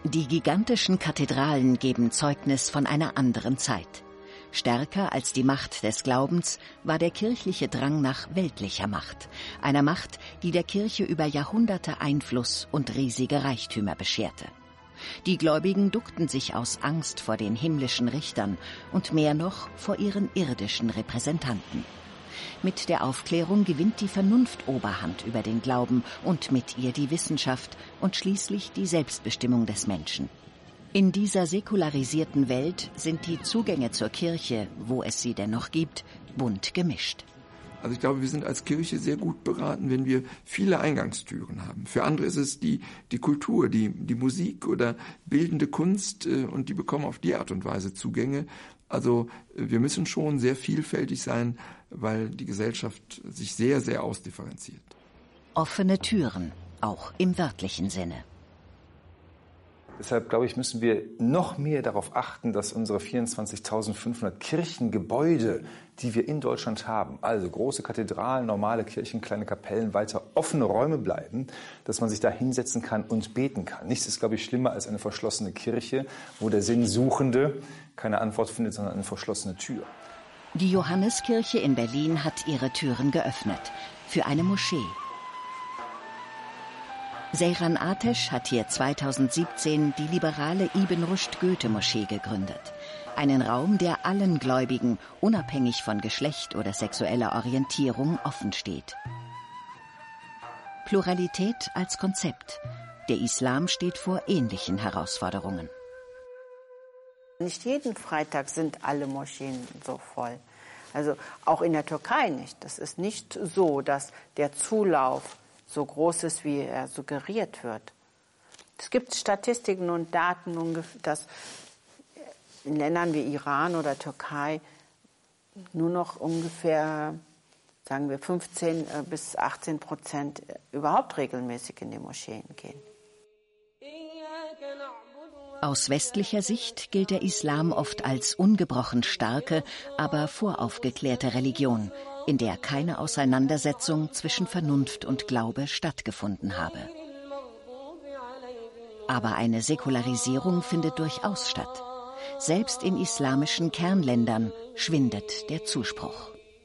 Die gigantischen Kathedralen geben Zeugnis von einer anderen Zeit. Stärker als die Macht des Glaubens war der kirchliche Drang nach weltlicher Macht, einer Macht, die der Kirche über Jahrhunderte Einfluss und riesige Reichtümer bescherte. Die Gläubigen duckten sich aus Angst vor den himmlischen Richtern und mehr noch vor ihren irdischen Repräsentanten. Mit der Aufklärung gewinnt die Vernunft Oberhand über den Glauben und mit ihr die Wissenschaft und schließlich die Selbstbestimmung des Menschen. In dieser säkularisierten Welt sind die Zugänge zur Kirche, wo es sie denn noch gibt, bunt gemischt. Also ich glaube, wir sind als Kirche sehr gut beraten, wenn wir viele Eingangstüren haben. Für andere ist es die Kultur, die Musik oder bildende Kunst und die bekommen auf die Art und Weise Zugänge. Also wir müssen schon sehr vielfältig sein, weil die Gesellschaft sich sehr, sehr ausdifferenziert. Offene Türen, auch im wörtlichen Sinne. Deshalb, glaube ich, müssen wir noch mehr darauf achten, dass unsere 24.500 Kirchengebäude, die wir in Deutschland haben, also große Kathedralen, normale Kirchen, kleine Kapellen, weiter offene Räume bleiben, dass man sich da hinsetzen kann und beten kann. Nichts ist, glaube ich, schlimmer als eine verschlossene Kirche, wo der Sinnsuchende keine Antwort findet, sondern eine verschlossene Tür. Die Johanneskirche in Berlin hat ihre Türen geöffnet für eine Moschee. Seyran Ateş hat hier 2017 die liberale Ibn Rushd Goethe-Moschee gegründet. Einen Raum, der allen Gläubigen, unabhängig von Geschlecht oder sexueller Orientierung, offen steht. Pluralität als Konzept. Der Islam steht vor ähnlichen Herausforderungen. Nicht jeden Freitag sind alle Moscheen so voll. Also auch in der Türkei nicht. Das ist nicht so, dass der Zulauf so groß ist, wie er suggeriert wird. Es gibt Statistiken und Daten, dass in Ländern wie Iran oder Türkei nur noch ungefähr, sagen wir, 15 bis 18% überhaupt regelmäßig in die Moscheen gehen. Aus westlicher Sicht gilt der Islam oft als ungebrochen starke, aber voraufgeklärte Religion, in der keine Auseinandersetzung zwischen Vernunft und Glaube stattgefunden habe. Aber eine Säkularisierung findet durchaus statt. Selbst in islamischen Kernländern schwindet der Zuspruch.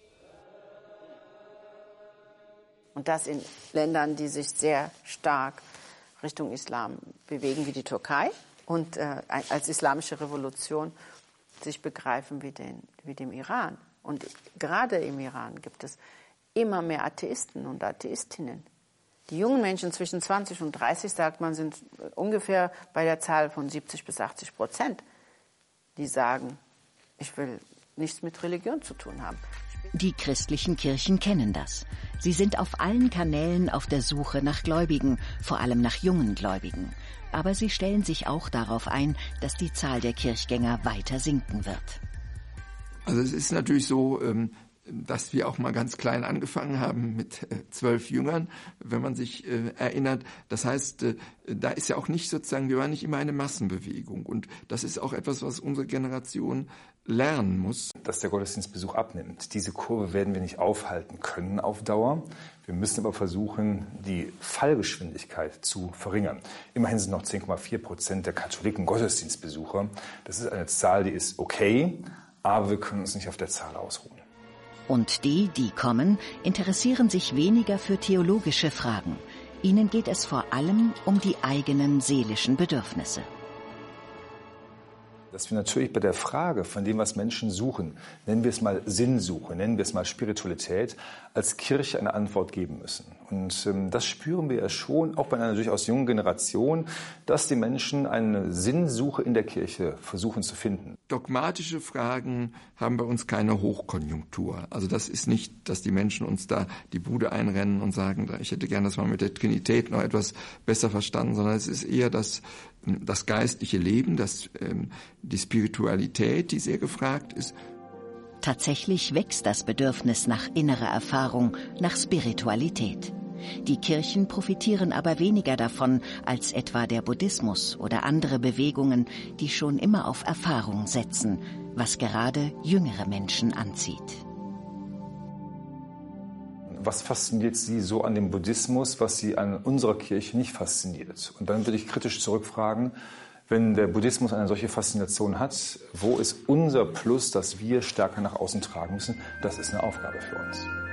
Und das in Ländern, die sich sehr stark Richtung Islam bewegen, wie die Türkei, und als islamische Revolution sich begreifen wie dem Iran. Und gerade im Iran gibt es immer mehr Atheisten und Atheistinnen. Die jungen Menschen zwischen 20 und 30, sagt man, sind ungefähr bei der Zahl von 70 bis 80%, die sagen, ich will nichts mit Religion zu tun haben. Die christlichen Kirchen kennen das. Sie sind auf allen Kanälen auf der Suche nach Gläubigen, vor allem nach jungen Gläubigen. Aber sie stellen sich auch darauf ein, dass die Zahl der Kirchgänger weiter sinken wird. Also es ist natürlich so, dass wir auch mal ganz klein angefangen haben mit 12 Jüngern, wenn man sich erinnert. Das heißt, da ist ja auch nicht sozusagen, wir waren nicht immer eine Massenbewegung. Und das ist auch etwas, was unsere Generation lernen muss. Dass der Gottesdienstbesuch abnimmt. Diese Kurve werden wir nicht aufhalten können auf Dauer. Wir müssen aber versuchen, die Fallgeschwindigkeit zu verringern. Immerhin sind noch 10,4% der Katholiken Gottesdienstbesucher. Das ist eine Zahl, die ist okay, aber wir können uns nicht auf der Zahl ausruhen. Und die kommen, interessieren sich weniger für theologische Fragen. Ihnen geht es vor allem um die eigenen seelischen Bedürfnisse. Dass wir natürlich bei der Frage von dem, was Menschen suchen, nennen wir es mal Sinnsuche, nennen wir es mal Spiritualität, als Kirche eine Antwort geben müssen. Und das spüren wir ja schon, auch bei einer durchaus jungen Generation, dass die Menschen eine Sinnsuche in der Kirche versuchen zu finden. Dogmatische Fragen haben bei uns keine Hochkonjunktur. Also das ist nicht, dass die Menschen uns da die Bude einrennen und sagen, ich hätte gern das mal mit der Trinität noch etwas besser verstanden, sondern es ist eher das geistliche Leben, die Spiritualität, die sehr gefragt ist. Tatsächlich wächst das Bedürfnis nach innerer Erfahrung, nach Spiritualität. Die Kirchen profitieren aber weniger davon als etwa der Buddhismus oder andere Bewegungen, die schon immer auf Erfahrung setzen, was gerade jüngere Menschen anzieht. was fasziniert Sie so an dem Buddhismus, was Sie an unserer Kirche nicht fasziniert? Und dann würde ich kritisch zurückfragen, wenn der Buddhismus eine solche Faszination hat, wo ist unser Plus, das wir stärker nach außen tragen müssen? Das ist eine Aufgabe für uns.